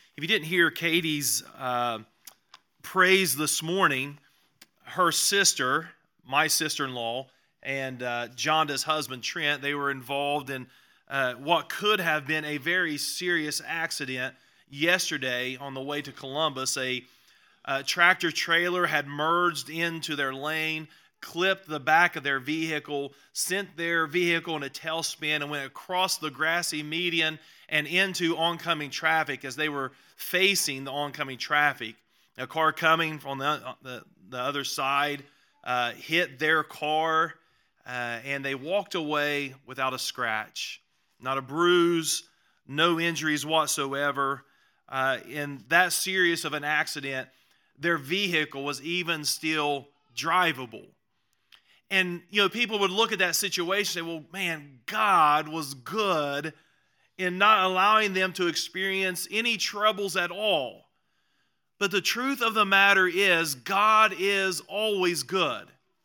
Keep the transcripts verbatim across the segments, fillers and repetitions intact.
If you didn't hear Katie's uh, praise this morning, her sister, my sister-in-law, and uh, Jonda's husband, Trent, they were involved in uh, what could have been a very serious accident yesterday on the way to Columbus. A, a tractor trailer had merged into their lane, clipped the back of their vehicle, sent their vehicle in a tailspin, and went across the grassy median and into oncoming traffic as they were facing the oncoming traffic. A car coming from the, the, the other side uh, hit their car, uh, and they walked away without a scratch. Not a bruise, no injuries whatsoever. Uh, in that serious of an accident, their vehicle was even still drivable. And, you know, people would look at that situation and say, well, man, God was good in not allowing them to experience any troubles at all. But the truth of the matter is, God is always good.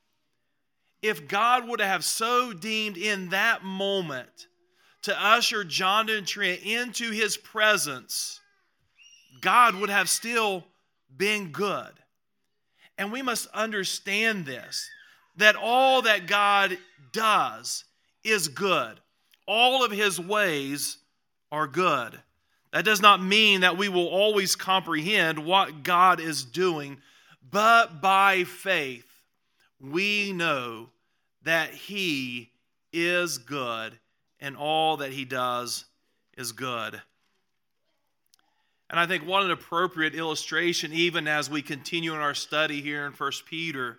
If God would have so deemed in that moment to usher John and Trent into His presence, God would have still been good. And we must understand this, that all that God does is good. All of His ways are good. That does not mean that we will always comprehend what God is doing, but by faith, we know that He is good and all that He does is good. And I think what an appropriate illustration, even as we continue in our study here in First Peter,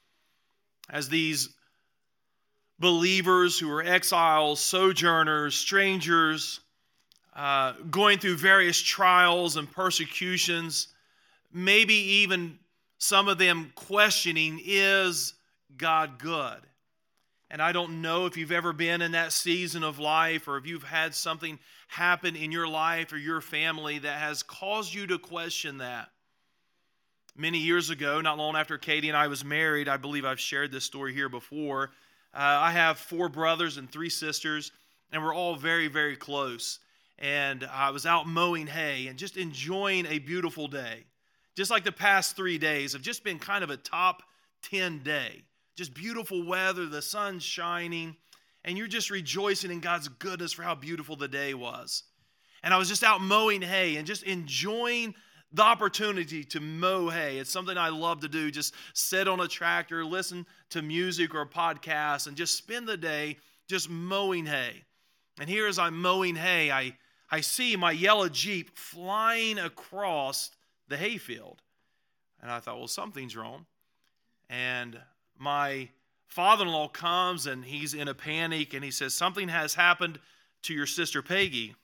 as these believers who are exiles, sojourners, strangers, uh, going through various trials and persecutions, maybe even some of them questioning, is God good? And I don't know if you've ever been in that season of life, or if you've had something happen in your life or your family that has caused you to question that. Many years ago, not long after Katie and I was married, I believe I've shared this story here before, uh, I have four brothers and three sisters, and we're all very, very close. And I was out mowing hay and just enjoying a beautiful day. Just like the past three days have just been kind of a top ten day. Just beautiful weather, the sun's shining, and you're just rejoicing in God's goodness for how beautiful the day was. And I was just out mowing hay and just enjoying the opportunity to mow hay. It's something I love to do, just sit on a tractor, listen to music or a podcast, and just spend the day just mowing hay. And here as I'm mowing hay, I, I see my yellow Jeep flying across the hayfield. And I thought, well, something's wrong. And my father-in-law comes and he's in a panic and he says, something has happened to your sister Peggy.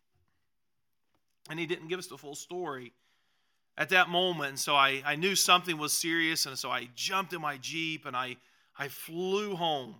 And he didn't give us the full story at that moment. And so I, I knew something was serious, and so I jumped in my Jeep and I, I flew home.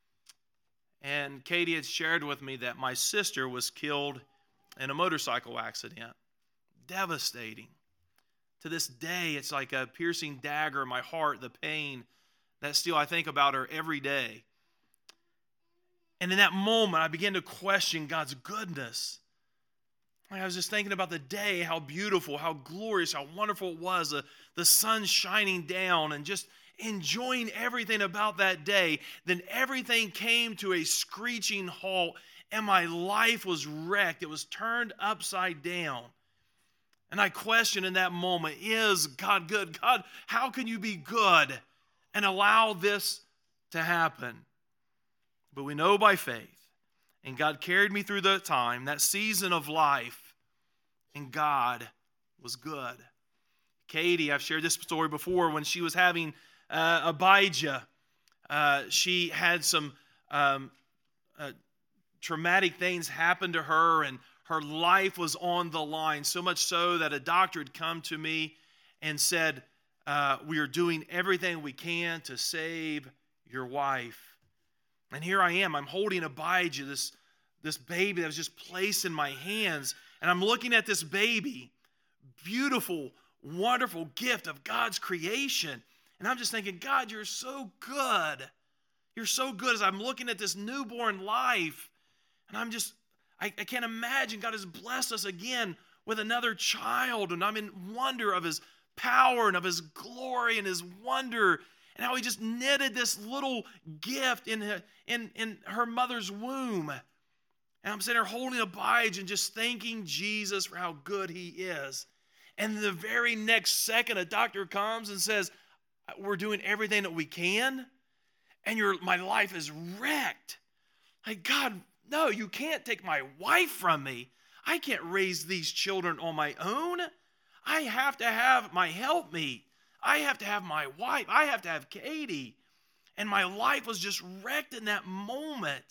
And Katie had shared with me that my sister was killed in a motorcycle accident. Devastating. To this day, it's like a piercing dagger in my heart, the pain that still I think about her every day. And in that moment, I began to question God's goodness. I was just thinking about the day, how beautiful, how glorious, how wonderful it was, the, the sun shining down, and just enjoying everything about that day. Then everything came to a screeching halt, and my life was wrecked. It was turned upside down. And I questioned in that moment, is God good? God, how can you be good and allow this to happen? But we know by faith. And God carried me through that time, that season of life, and God was good. Katie, I've shared this story before, when she was having uh, Abijah, uh, she had some um, uh, traumatic things happen to her, and her life was on the line, so much so that a doctor had come to me and said, uh, we are doing everything we can to save your wife. And here I am. I'm holding Abijah, this, this baby that was just placed in my hands. And I'm looking at this baby, beautiful, wonderful gift of God's creation. And I'm just thinking, God, you're so good. You're so good as I'm looking at this newborn life. And I'm just, I, I can't imagine God has blessed us again with another child, and I'm in wonder of his power and of his glory and his wonder, and how he just knitted this little gift in her, in, in her mother's womb. And I'm sitting there holding Abijah and just thanking Jesus for how good he is. And the very next second, a doctor comes and says, we're doing everything that we can, and your my life is wrecked. Like, God, no, you can't take my wife from me. I can't raise these children on my own. I have to have my helpmeet. I have to have my wife. I have to have Katie. And my life was just wrecked in that moment.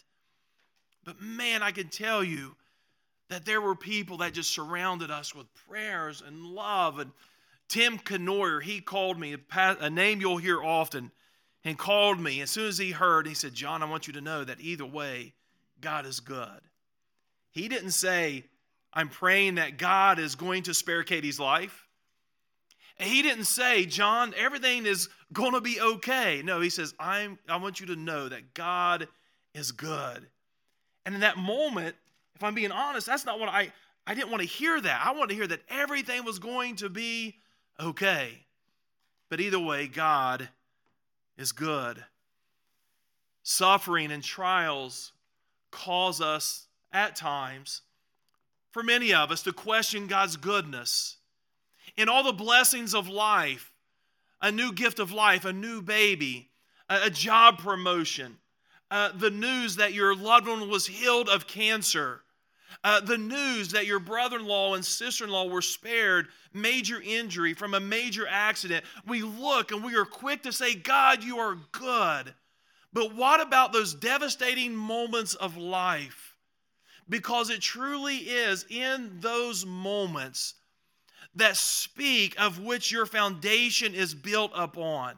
But man, I can tell you that there were people that just surrounded us with prayers and love. And Tim Canoyer, he called me, a name you'll hear often, and called me. As soon as he heard, he said, John, I want you to know that either way, God is good. He didn't say, I'm praying that God is going to spare Katie's life. And he didn't say, John, everything is going to be okay. No, he says, I'm, I want you to know that God is good. And in that moment, if I'm being honest, that's not what I, I didn't want to hear that. I wanted to hear that everything was going to be okay. But either way, God is good. Suffering and trials cause us at times, for many of us, to question God's goodness. In all the blessings of life, a new gift of life, a new baby, a, a job promotion, uh, the news that your loved one was healed of cancer, uh, the news that your brother-in-law and sister-in-law were spared major injury from a major accident, we look and we are quick to say, God, you are good. But what about those devastating moments of life? Because it truly is in those moments that speak of which your foundation is built upon.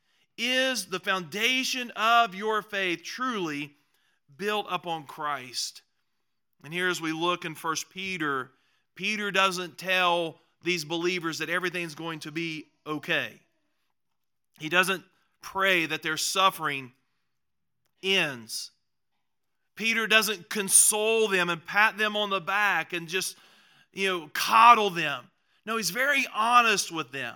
Is the foundation of your faith truly built upon Christ? And here as we look in First Peter, Peter doesn't tell these believers that everything's going to be okay. He doesn't pray that their suffering ends. Peter doesn't console them and pat them on the back and just, you know, coddle them. No, he's very honest with them.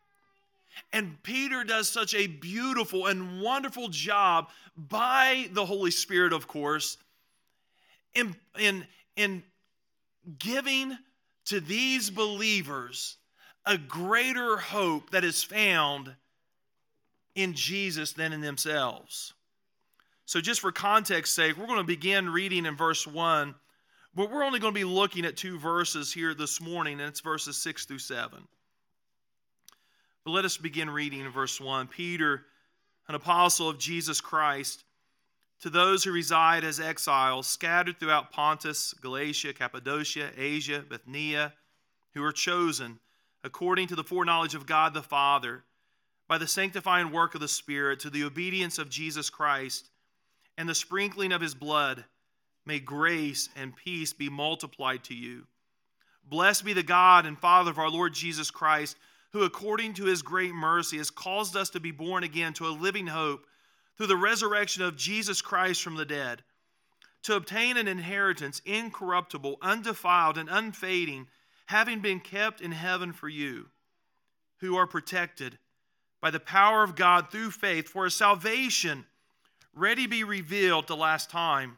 And Peter does such a beautiful and wonderful job by the Holy Spirit, of course, in, in, in giving to these believers a greater hope that is found in Jesus than in themselves. So just for context sake, we're going to begin reading in verse one, but we're only going to be looking at two verses here this morning, and it's verses six through seven. But let us begin reading in verse one. Peter, an apostle of Jesus Christ, to those who reside as exiles, scattered throughout Pontus, Galatia, Cappadocia, Asia, Bithynia, who are chosen, according to the foreknowledge of God the Father, by the sanctifying work of the Spirit, to the obedience of Jesus Christ, and the sprinkling of his blood, may grace and peace be multiplied to you. Blessed be the God and Father of our Lord Jesus Christ, who according to his great mercy has caused us to be born again to a living hope through the resurrection of Jesus Christ from the dead, to obtain an inheritance incorruptible, undefiled, and unfading, having been kept in heaven for you, who are protected by the power of God through faith for a salvation ready to be revealed the last time.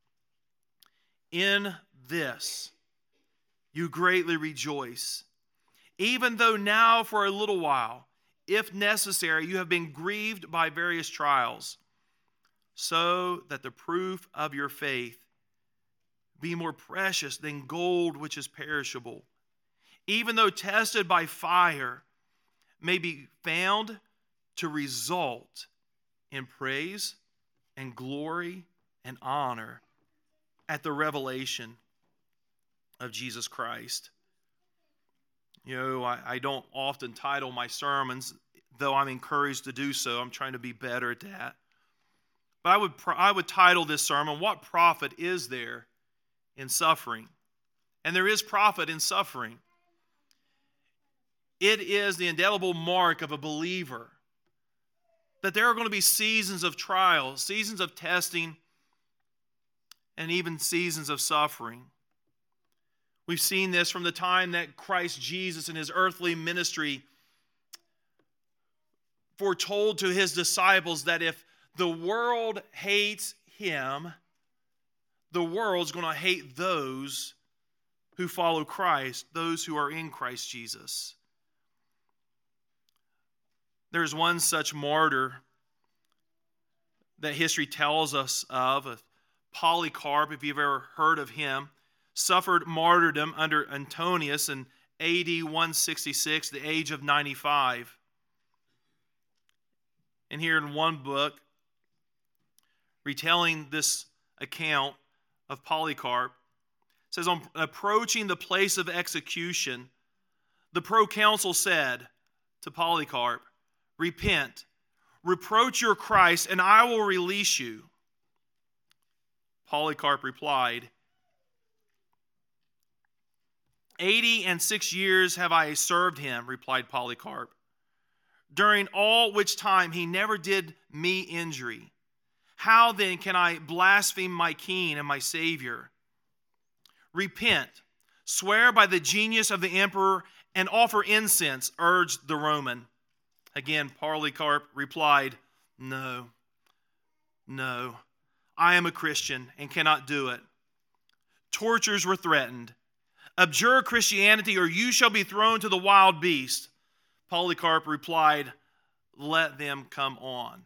In this you greatly rejoice, even though now for a little while, if necessary, you have been grieved by various trials, so that the proof of your faith be more precious than gold which is perishable, even though tested by fire, may be found to result in praise and glory and honor at the revelation of Jesus Christ. You know, I, I don't often title my sermons, though I'm encouraged to do so. I'm trying to be better at that. But I would I would title this sermon, What Profit Is There in Suffering? And there is profit in suffering. It is the indelible mark of a believer that there are going to be seasons of trials, seasons of testing, and even seasons of suffering. We've seen this from the time that Christ Jesus in his earthly ministry foretold to his disciples that if the world hates him, the world's going to hate those who follow Christ, those who are in Christ Jesus. There's one such martyr that history tells us of, Polycarp, if you've ever heard of him, suffered martyrdom under Antonius in A D one sixty-six, the age of ninety-five. And here in one book, retelling this account of Polycarp, it says, on approaching the place of execution, the proconsul said to Polycarp, "Repent, reproach your Christ, and I will release you." Polycarp replied, Eighty and six years have I served him, replied Polycarp, during all which time he never did me injury. How then can I blaspheme my King and my Savior? Repent, swear by the genius of the emperor, and offer incense, urged the Roman. Again, Polycarp replied, No, no, I am a Christian and cannot do it. Tortures were threatened. Abjure Christianity, or you shall be thrown to the wild beast. Polycarp replied, Let them come on.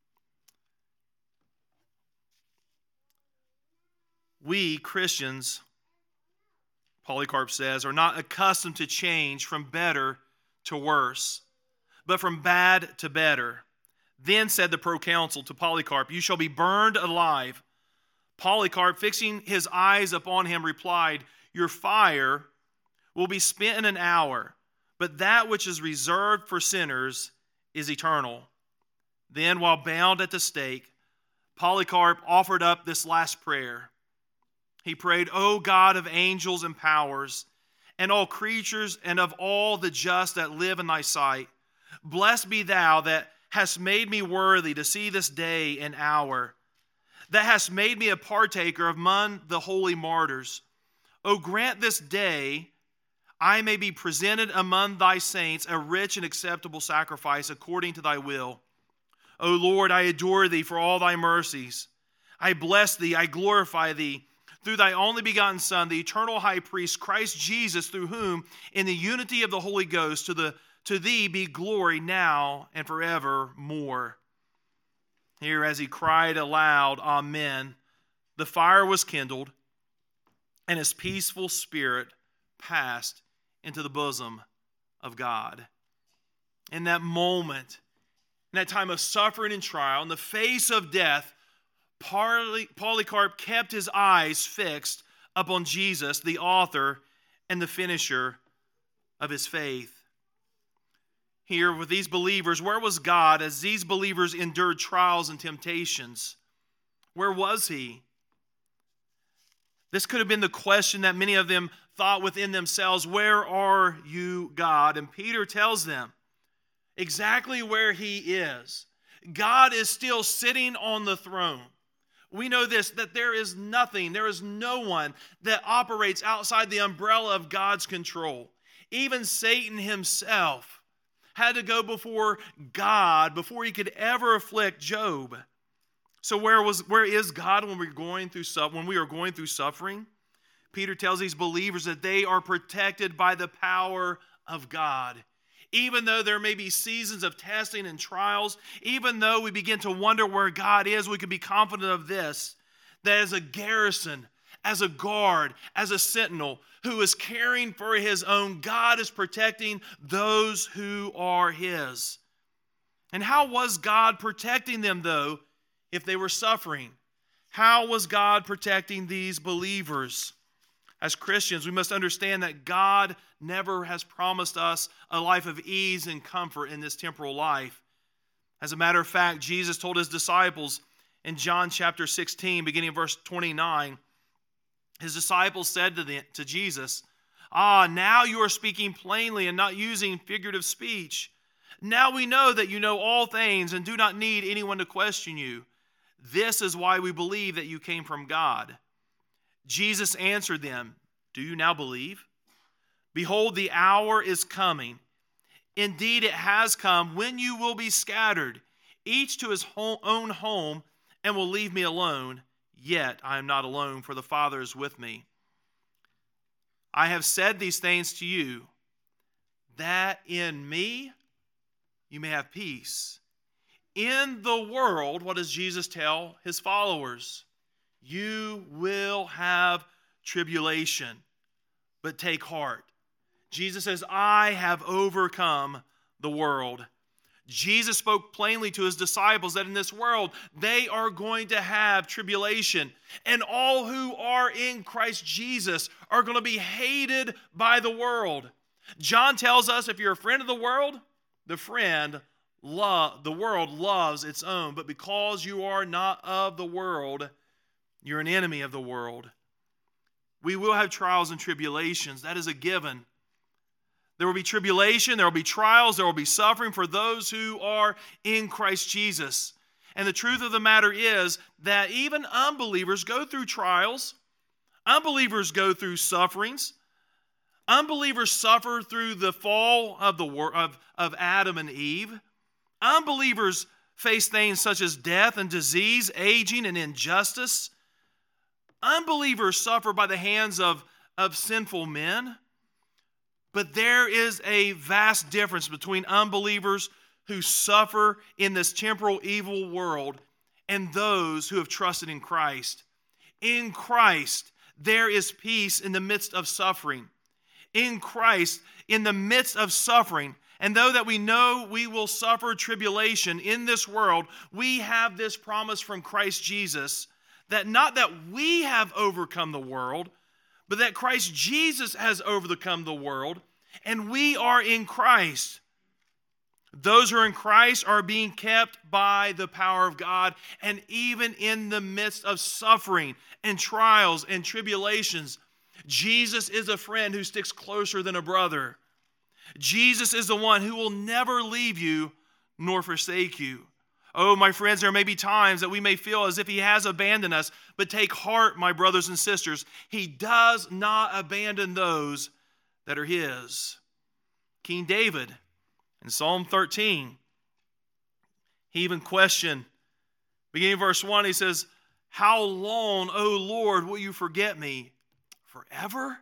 We Christians, Polycarp says, are not accustomed to change from better to worse, but from bad to better. Then said the proconsul to Polycarp, You shall be burned alive. Polycarp, fixing his eyes upon him, replied, Your fire will be spent in an hour, but that which is reserved for sinners is eternal. Then, while bound at the stake, Polycarp offered up this last prayer. He prayed, O God of angels and powers, and all creatures, and of all the just that live in thy sight, blessed be thou that hast made me worthy to see this day and hour, that hast made me a partaker among the holy martyrs. O grant this day I may be presented among thy saints a rich and acceptable sacrifice according to thy will. O Lord, I adore thee for all thy mercies. I bless thee, I glorify thee, through thy only begotten Son, the eternal high priest, Christ Jesus, through whom, in the unity of the Holy Ghost, to the to thee be glory now and forevermore. Here, as he cried aloud, Amen, the fire was kindled, and his peaceful spirit passed into the bosom of God. In that moment, in that time of suffering and trial, in the face of death, Polycarp kept his eyes fixed upon Jesus, the author and the finisher of his faith. Here with these believers, where was God as these believers endured trials and temptations? Where was he? This could have been the question that many of them thought within themselves, where are you, God? And Peter tells them exactly where he is. God is still sitting on the throne. We know this, that there is nothing, there is no one that operates outside the umbrella of God's control. Even Satan himself had to go before God before he could ever afflict Job. So where was where is God when we're going through when we are going through suffering? Peter tells these believers that they are protected by the power of God. Even though there may be seasons of testing and trials, even though we begin to wonder where God is, we can be confident of this, that as a garrison, as a guard, as a sentinel who is caring for his own, God is protecting those who are his. And how was God protecting them, though, if they were suffering? How was God protecting these believers? As Christians, we must understand that God never has promised us a life of ease and comfort in this temporal life. As a matter of fact, Jesus told his disciples in John chapter sixteen, beginning of verse twenty-nine, his disciples said to, the, to Jesus, Ah, now you are speaking plainly and not using figurative speech. Now we know that you know all things and do not need anyone to question you. This is why we believe that you came from God. Jesus answered them, Do you now believe? Behold, the hour is coming. Indeed, it has come when you will be scattered, each to his own home, and will leave me alone. Yet I am not alone, for the Father is with me. I have said these things to you, that in me you may have peace. In the world, what does Jesus tell his followers? You will have tribulation, but take heart. Jesus says, I have overcome the world. Jesus spoke plainly to his disciples that in this world they are going to have tribulation. And all who are in Christ Jesus are going to be hated by the world. John tells us if you're a friend of the world, the friend, love, the world loves its own. But because you are not of the world, you're an enemy of the world. We will have trials and tribulations. That is a given. There will be tribulation, there will be trials, there will be suffering for those who are in Christ Jesus. And the truth of the matter is that even unbelievers go through trials. Unbelievers go through sufferings. Unbelievers suffer through the fall of, the, of, of Adam and Eve. Unbelievers face things such as death and disease, aging and injustice. Unbelievers suffer by the hands of, of sinful men. But there is a vast difference between unbelievers who suffer in this temporal evil world and those who have trusted in Christ. In Christ, there is peace in the midst of suffering. In Christ, in the midst of suffering, and though that we know we will suffer tribulation in this world, we have this promise from Christ Jesus that not that we have overcome the world, but that Christ Jesus has overcome the world, and we are in Christ. Those who are in Christ are being kept by the power of God, and even in the midst of suffering and trials and tribulations, Jesus is a friend who sticks closer than a brother. Jesus is the one who will never leave you nor forsake you. Oh, my friends, there may be times that we may feel as if he has abandoned us, but take heart, my brothers and sisters. He does not abandon those that are his. King David, in Psalm thirteen, he even questioned, beginning of verse one, he says, how long, O Lord, will you forget me? Forever?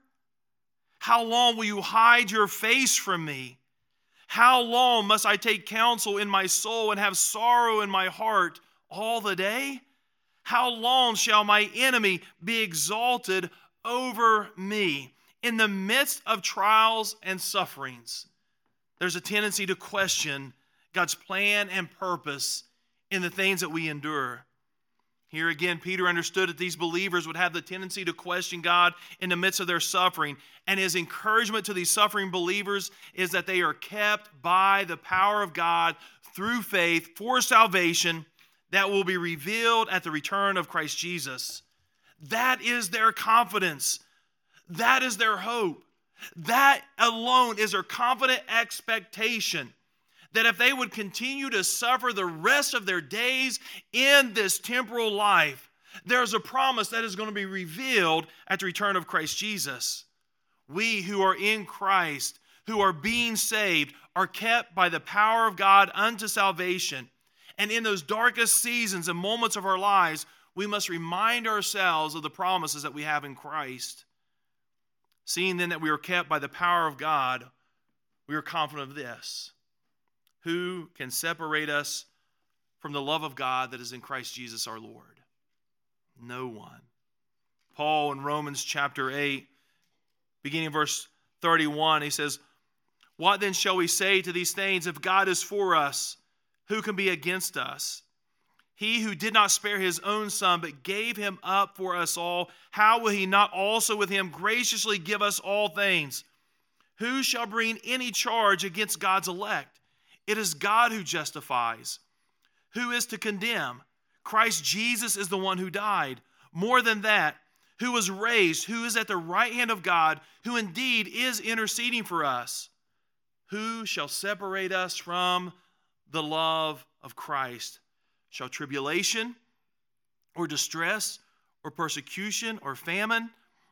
How long will you hide your face from me? How long must I take counsel in my soul and have sorrow in my heart all the day? How long shall my enemy be exalted over me? In the midst of trials and sufferings, there's a tendency to question God's plan and purpose in the things that we endure. Here again, Peter understood that these believers would have the tendency to question God in the midst of their suffering. And his encouragement to these suffering believers is that they are kept by the power of God through faith for salvation that will be revealed at the return of Christ Jesus. That is their confidence. That is their hope. That alone is their confident expectation that if they would continue to suffer the rest of their days in this temporal life, there's a promise that is going to be revealed at the return of Christ Jesus. We who are in Christ, who are being saved, are kept by the power of God unto salvation. And in those darkest seasons and moments of our lives, we must remind ourselves of the promises that we have in Christ. Seeing then that we are kept by the power of God, we are confident of this. Who can separate us from the love of God that is in Christ Jesus our Lord? No one. Paul in Romans chapter eight, beginning in verse thirty-one, he says, what then shall we say to these things? If God is for us, who can be against us? He who did not spare his own son, but gave him up for us all, how will he not also with him graciously give us all things? Who shall bring any charge against God's elect? It is God who justifies. Who is to condemn? Christ Jesus is the one who died. More than that, who was raised, who is at the right hand of God, who indeed is interceding for us. Who shall separate us from the love of Christ? Shall tribulation or distress or persecution or famine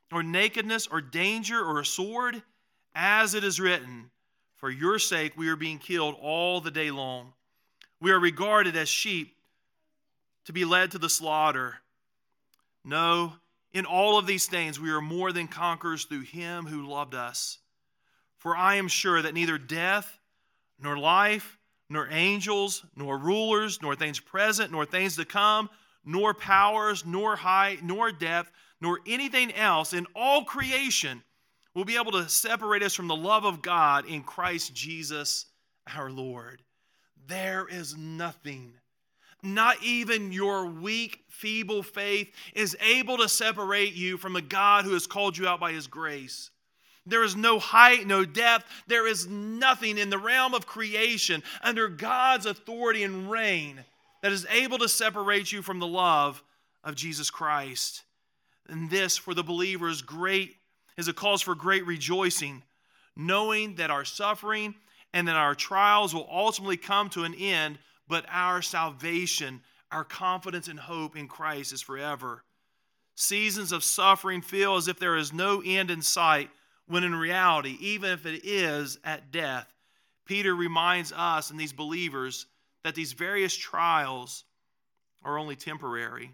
or nakedness, or danger, or a sword? As it is written, for your sake we are being killed all the day long. We are regarded as sheep to be led to the slaughter. No, in all of these things we are more than conquerors through him who loved us. For I am sure that neither death, nor life, nor angels, nor rulers, nor things present, nor things to come, nor powers, nor height, nor depth, nor anything else in all creation will be able to separate us from the love of God in Christ Jesus our Lord. There is nothing, not even your weak, feeble faith, is able to separate you from a God who has called you out by his grace. There is no height, no depth. There is nothing in the realm of creation under God's authority and reign that is able to separate you from the love of Jesus Christ. And this, for the believer, is great, is a cause for great rejoicing, knowing that our suffering and that our trials will ultimately come to an end, but our salvation, our confidence and hope in Christ is forever. Seasons of suffering feel as if there is no end in sight, when in reality, even if it is at death, Peter reminds us and these believers that these various trials are only temporary.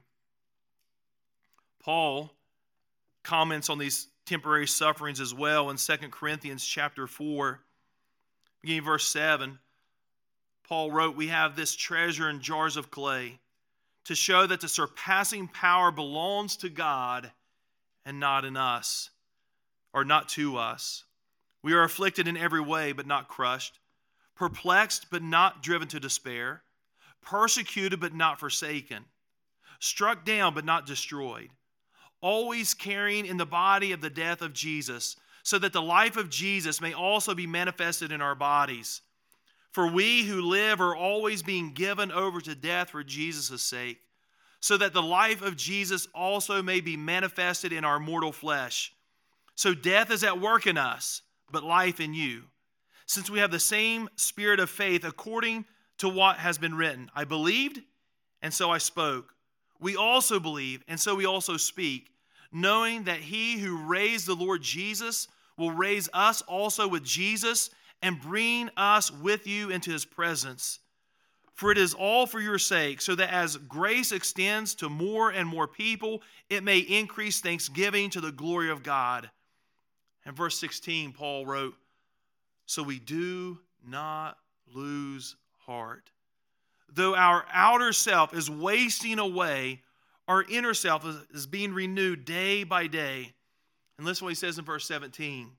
Paul comments on these temporary sufferings as well in Second Corinthians chapter four, beginning verse seven. Paul wrote, "We have this treasure in jars of clay to show that the surpassing power belongs to God and not in us, or not to us. We are afflicted in every way, but not crushed, perplexed, but not driven to despair, persecuted, but not forsaken, struck down, but not destroyed, always carrying in the body of the death of Jesus, so that the life of Jesus may also be manifested in our bodies. For we who live are always being given over to death for Jesus' sake, so that the life of Jesus also may be manifested in our mortal flesh. So death is at work in us, but life in you. Since we have the same spirit of faith according to what has been written, I believed, and so I spoke. We also believe, and so we also speak, knowing that he who raised the Lord Jesus will raise us also with Jesus and bring us with you into his presence. For it is all for your sake, so that as grace extends to more and more people, it may increase thanksgiving to the glory of God." And verse sixteen, Paul wrote, "So we do not lose heart. Though our outer self is wasting away, our inner self is, is being renewed day by day." And listen to what he says in verse seventeen.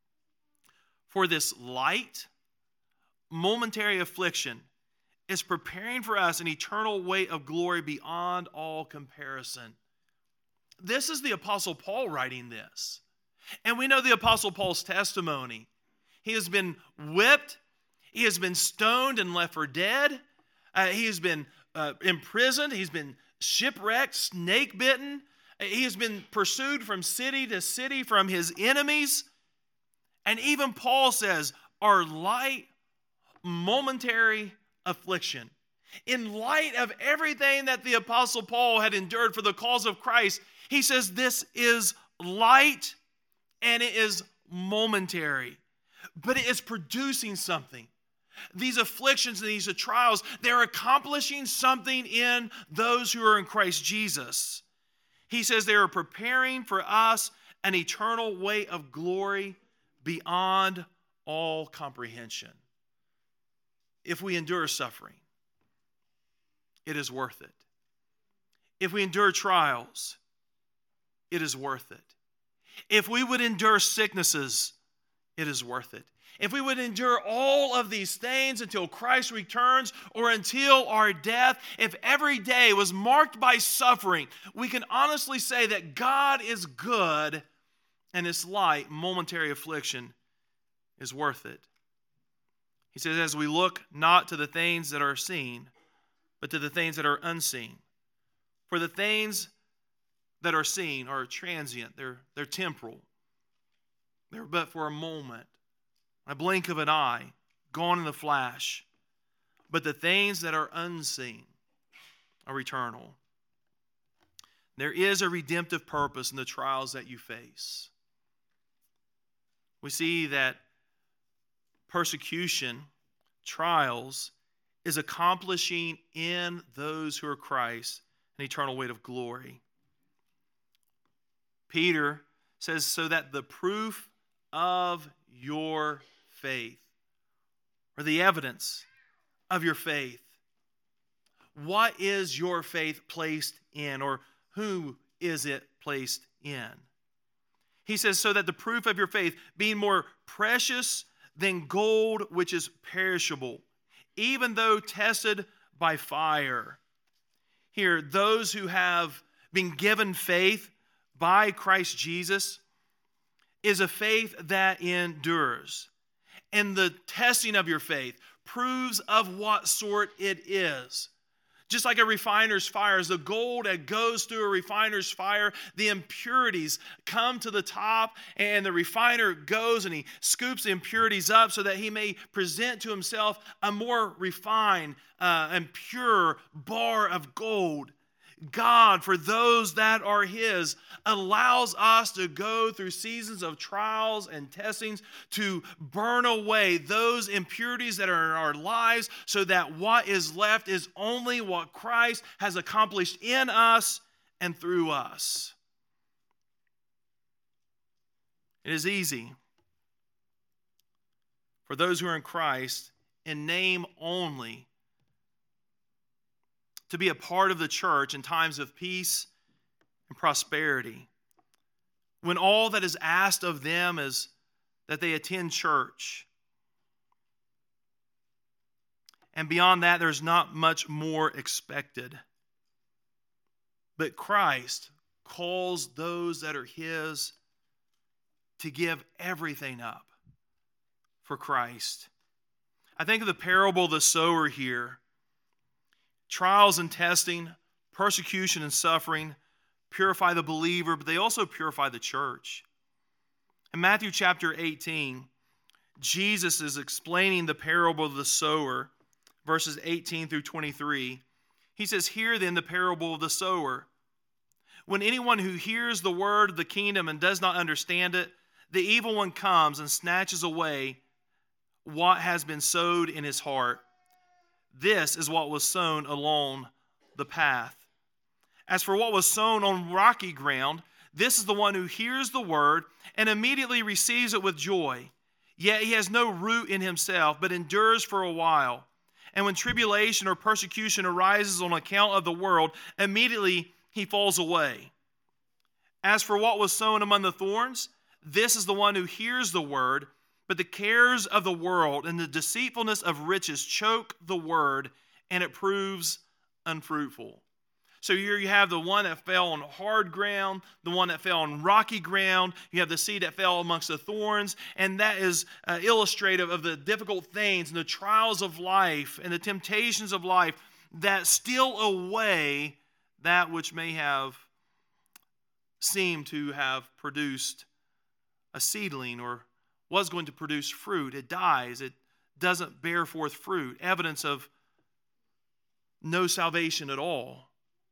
"For this light, momentary affliction is preparing for us an eternal weight of glory beyond all comparison." This is the Apostle Paul writing this. And we know the Apostle Paul's testimony. He has been whipped. He has been stoned and left for dead. Uh, he has been uh, imprisoned. He's been shipwrecked, snake bitten. He has been pursued from city to city from his enemies. And even Paul says, our light, momentary affliction. In light of everything that the Apostle Paul had endured for the cause of Christ, he says this is light and it is momentary, but it is producing something. These afflictions and these trials, they're accomplishing something in those who are in Christ Jesus. He says they are preparing for us an eternal weight of glory beyond all comprehension. If we endure suffering, it is worth it. If we endure trials, it is worth it. If we would endure sicknesses, it is worth it. If we would endure all of these things until Christ returns or until our death, if every day was marked by suffering, we can honestly say that God is good and this light, momentary affliction is worth it. He says, as we look not to the things that are seen, but to the things that are unseen. For the things that are seen are transient, they're, they're temporal. They're but for a moment, a blink of an eye, gone in the flash. But the things that are unseen are eternal. There is a redemptive purpose in the trials that you face. We see that persecution, trials, is accomplishing in those who are Christ an eternal weight of glory. Peter says, so that the proof of your faith, or the evidence of your faith. What is your faith placed in, or who is it placed in? He says, so that the proof of your faith, being more precious than gold which is perishable, even though tested by fire. Here, those who have been given faith by Christ Jesus is a faith that endures. And the testing of your faith proves of what sort it is. Just like a refiner's fire, as the gold that goes through a refiner's fire, the impurities come to the top, and the refiner goes and he scoops the impurities up so that he may present to himself a more refined uh, and pure bar of gold. God, for those that are His, allows us to go through seasons of trials and testings to burn away those impurities that are in our lives, so that what is left is only what Christ has accomplished in us and through us. It is easy for those who are in Christ in name only to be a part of the church in times of peace and prosperity, when all that is asked of them is that they attend church. And beyond that, there's not much more expected. But Christ calls those that are His to give everything up for Christ. I think of the parable of the sower here. Trials and testing, persecution and suffering purify the believer, but they also purify the church. In Matthew chapter eighteen, Jesus is explaining the parable of the sower, verses eighteen through twenty-three. He says, "Hear then the parable of the sower. When anyone who hears the word of the kingdom and does not understand it, the evil one comes and snatches away what has been sowed in his heart. This is what was sown along the path. As for what was sown on rocky ground, this is the one who hears the word and immediately receives it with joy. Yet he has no root in himself, but endures for a while. And when tribulation or persecution arises on account of the world, immediately he falls away. As for what was sown among the thorns, this is the one who hears the word, but the cares of the world and the deceitfulness of riches choke the word, and it proves unfruitful." So here you have the one that fell on hard ground, the one that fell on rocky ground. You have the seed that fell amongst the thorns, and that is uh, illustrative of the difficult things and the trials of life and the temptations of life that steal away that which may have seemed to have produced a seedling or was going to produce fruit. It dies. It doesn't bear forth fruit, evidence of no salvation at all.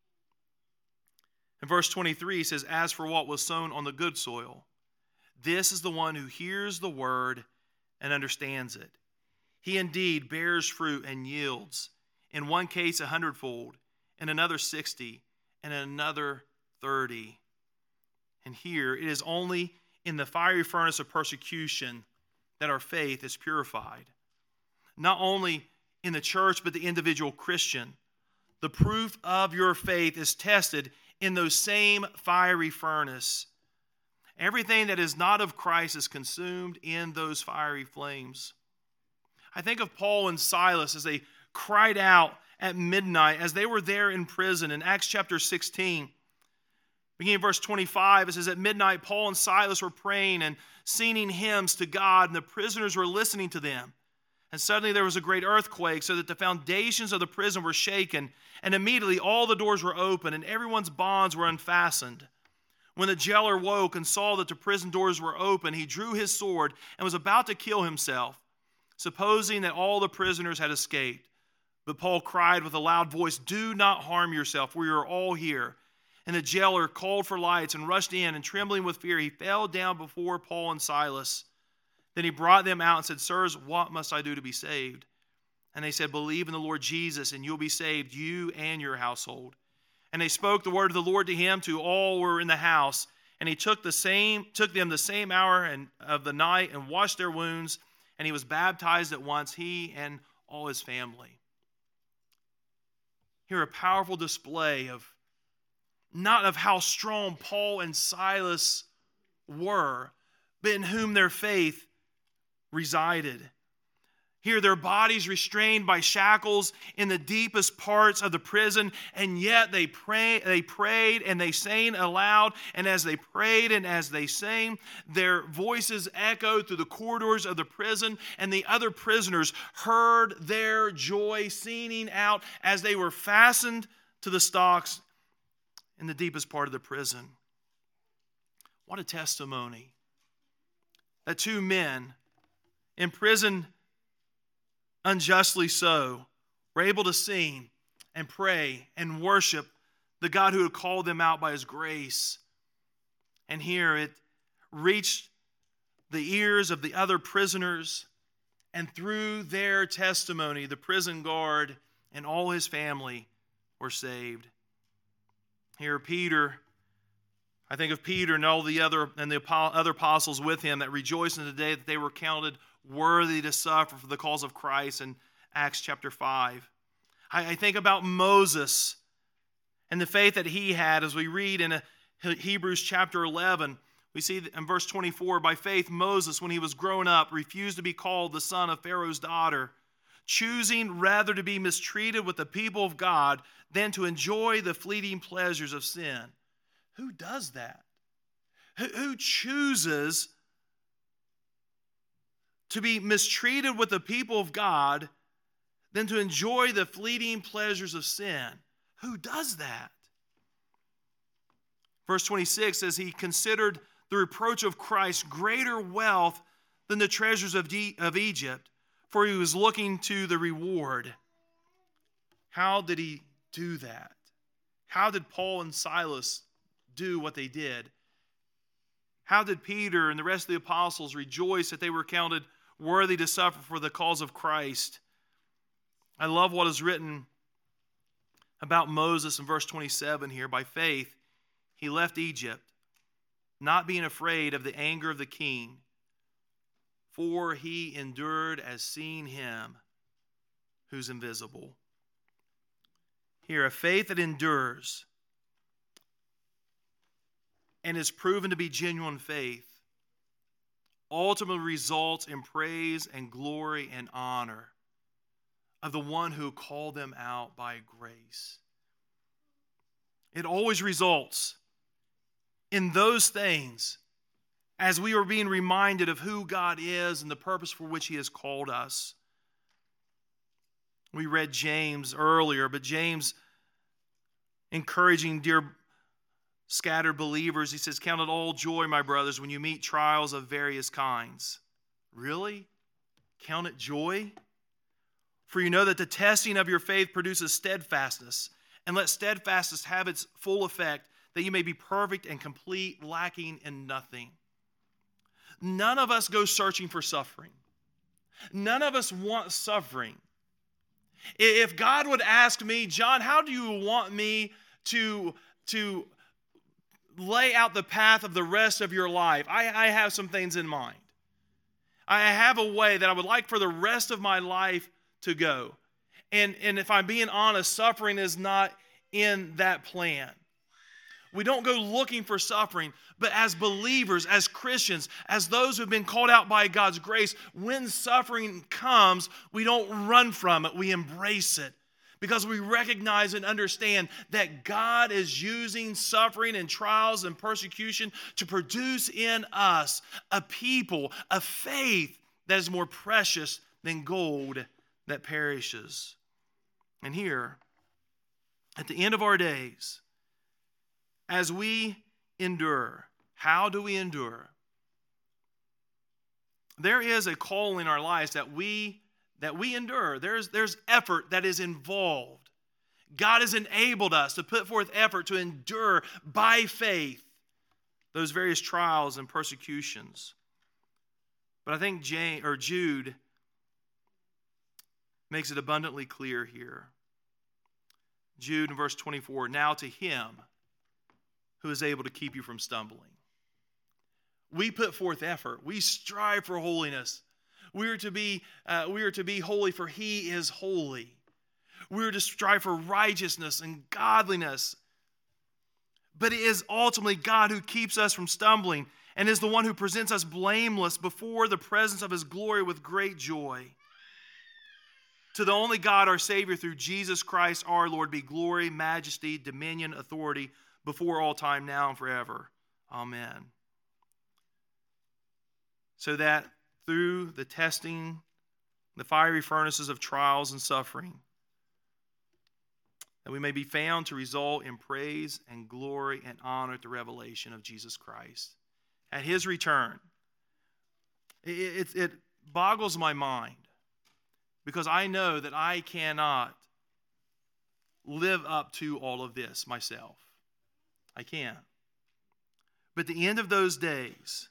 In verse twenty-three, he says, "As for what was sown on the good soil, this is the one who hears the word and understands it. He indeed bears fruit and yields, in one case a hundredfold, in another sixty, and in another thirty." And here, it is only in the fiery furnace of persecution that our faith is purified. Not only in the church, but the individual Christian. The proof of your faith is tested in those same fiery furnace. Everything that is not of Christ is consumed in those fiery flames. I think of Paul and Silas as they cried out at midnight as they were there in prison in Acts chapter sixteen. Beginning in verse twenty-five, it says, "At midnight Paul and Silas were praying and singing hymns to God, and the prisoners were listening to them. And suddenly there was a great earthquake, so that the foundations of the prison were shaken, and immediately all the doors were open, and everyone's bonds were unfastened. When the jailer woke and saw that the prison doors were open, he drew his sword and was about to kill himself, supposing that all the prisoners had escaped. But Paul cried with a loud voice, 'Do not harm yourself, for you are all here.' And the jailer called for lights and rushed in, and trembling with fear, he fell down before Paul and Silas. Then he brought them out and said, Sirs, what must I do to be saved? And they said, Believe in the Lord Jesus, and you'll be saved, you and your household. And they spoke the word of the Lord to him, to all who were in the house. And he took the same, took them the same hour and, of the night and washed their wounds. And he was baptized at once, he and all his family. Here, a powerful display of not of how strong Paul and Silas were, but in whom their faith resided. Here, their bodies restrained by shackles in the deepest parts of the prison, and yet they pray, they prayed and they sang aloud. And as they prayed and as they sang, their voices echoed through the corridors of the prison, and the other prisoners heard their joy singing out as they were fastened to the stocks in the deepest part of the prison. What a testimony that two men imprisoned unjustly so were able to sing and pray and worship the God who had called them out by his grace. And here it reached the ears of the other prisoners, and through their testimony, the prison guard and all his family were saved. Here, Peter, I think of Peter and all the other and the other apostles with him that rejoiced in the day that they were counted worthy to suffer for the cause of Christ in Acts chapter five. I, I think about Moses and the faith that he had as we read in Hebrews chapter eleven. We see in verse twenty-four, by faith Moses, when he was grown up, refused to be called the son of Pharaoh's daughter, choosing rather to be mistreated with the people of God than to enjoy the fleeting pleasures of sin. Who does that? Who, who chooses to be mistreated with the people of God than to enjoy the fleeting pleasures of sin? Who does that? Verse twenty-six says, he considered the reproach of Christ greater wealth than the treasures of, De- of Egypt, for he was looking to the reward. How did he do that? How did Paul and Silas do what they did? How did Peter and the rest of the apostles rejoice that they were counted worthy to suffer for the cause of Christ? I love what is written about Moses in verse twenty-seven here. By faith, he left Egypt, not being afraid of the anger of the king, for he endured as seeing him who's invisible. Here, a faith that endures and is proven to be genuine faith ultimately results in praise and glory and honor of the one who called them out by grace. It always results in those things as we are being reminded of who God is and the purpose for which he has called us. We read James earlier, but James encouraging dear scattered believers, he says, count it all joy, my brothers, when you meet trials of various kinds. Really? Count it joy? For you know that the testing of your faith produces steadfastness, and let steadfastness have its full effect, that you may be perfect and complete, lacking in nothing. None of us go searching for suffering. None of us want suffering. If God would ask me, John, how do you want me to, to lay out the path of the rest of your life? I, I have some things in mind. I have a way that I would like for the rest of my life to go. And, and if I'm being honest, suffering is not in that plan. We don't go looking for suffering, but as believers, as Christians, as those who have been called out by God's grace, when suffering comes, we don't run from it, we embrace it. Because we recognize and understand that God is using suffering and trials and persecution to produce in us a people, a faith that is more precious than gold that perishes. And here, at the end of our days, as we endure, how do we endure? There is a call in our lives that we that we endure. There's, there's effort that is involved. God has enabled us to put forth effort to endure by faith those various trials and persecutions. But I think James, or Jude makes it abundantly clear here. Jude in verse twenty-four, now to him who is able to keep you from stumbling. We put forth effort. We strive for holiness. We are to be, uh, we are to be holy, for he is holy. We are to strive for righteousness and godliness. But it is ultimately God who keeps us from stumbling and is the one who presents us blameless before the presence of his glory with great joy. To the only God, our Savior, through Jesus Christ our Lord, be glory, majesty, dominion, authority, before all time, now and forever. Amen. So that through the testing, the fiery furnaces of trials and suffering, that we may be found to result in praise and glory and honor at the revelation of Jesus Christ. At his return, it, it, it boggles my mind because I know that I cannot live up to all of this myself. I can't. But at the end of those days,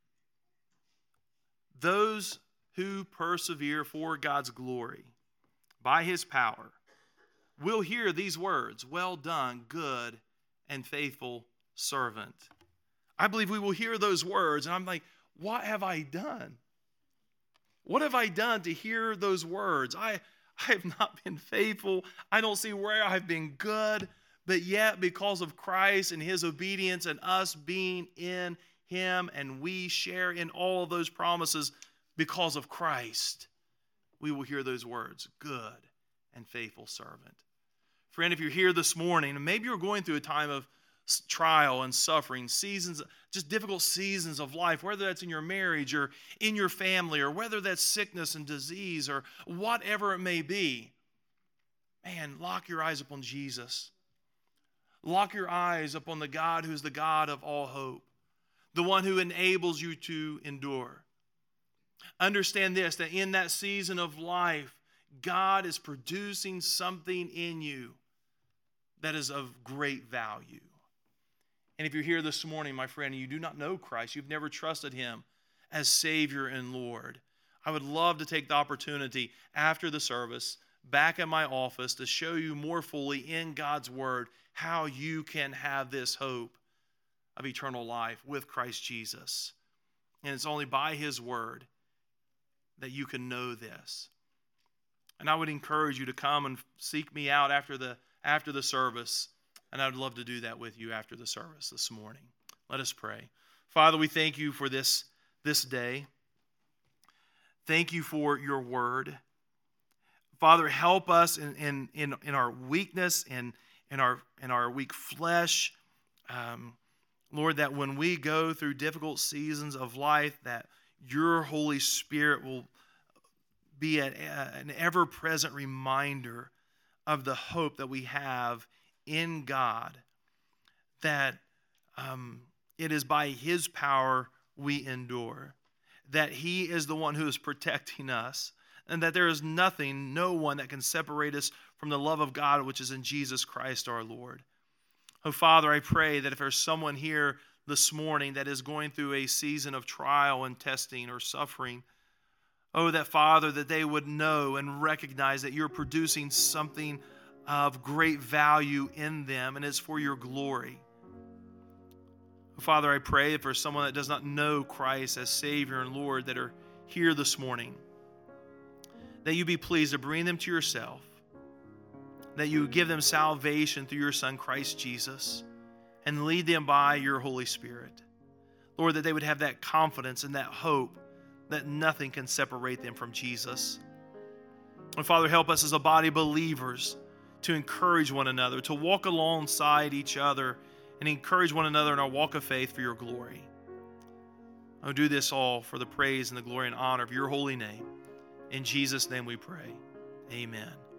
those who persevere for God's glory by his power will hear these words, well done, good and faithful servant. I believe we will hear those words, and I'm like, what have I done? What have I done to hear those words? I, I have not been faithful. I don't see where I've been good, but yet because of Christ and his obedience and us being in him, and we share in all of those promises because of Christ, we will hear those words, good and faithful servant. Friend, if you're here this morning, and maybe you're going through a time of trial and suffering, seasons, just difficult seasons of life, whether that's in your marriage or in your family, or whether that's sickness and disease or whatever it may be, man, lock your eyes upon Jesus. Lock your eyes upon the God who's the God of all hope, the one who enables you to endure. Understand this, that in that season of life, God is producing something in you that is of great value. And if you're here this morning, my friend, and you do not know Christ, you've never trusted him as Savior and Lord, I would love to take the opportunity after the service, back in my office, to show you more fully in God's Word how you can have this hope of eternal life with Christ Jesus. And it's only by his Word that you can know this. And I would encourage you to come and seek me out after the after the service. And I would love to do that with you after the service this morning. Let us pray. Father, we thank you for this, this day. Thank you for your word. Father, help us in, in, in, in our weakness and in, in, our, in our weak flesh. Um, Lord, that when we go through difficult seasons of life, that your Holy Spirit will be a, an ever-present reminder of the hope that we have in God, that um, it is by his power we endure, that he is the one who is protecting us, and that there is nothing, no one that can separate us from the love of God which is in Jesus Christ our Lord. Oh, Father, I pray that if there's someone here this morning that is going through a season of trial and testing or suffering, oh, that, Father, that they would know and recognize that you're producing something of great value in them, and it's for your glory. Father, I pray for someone that does not know Christ as Savior and Lord that are here this morning, that you be pleased to bring them to yourself, that you give them salvation through your Son, Christ Jesus, and lead them by your Holy Spirit. Lord, that they would have that confidence and that hope that nothing can separate them from Jesus. And Father, help us as a body of believers to encourage one another, to walk alongside each other and encourage one another in our walk of faith for your glory. Oh, do this all for the praise and the glory and honor of your holy name. In Jesus' name we pray. Amen.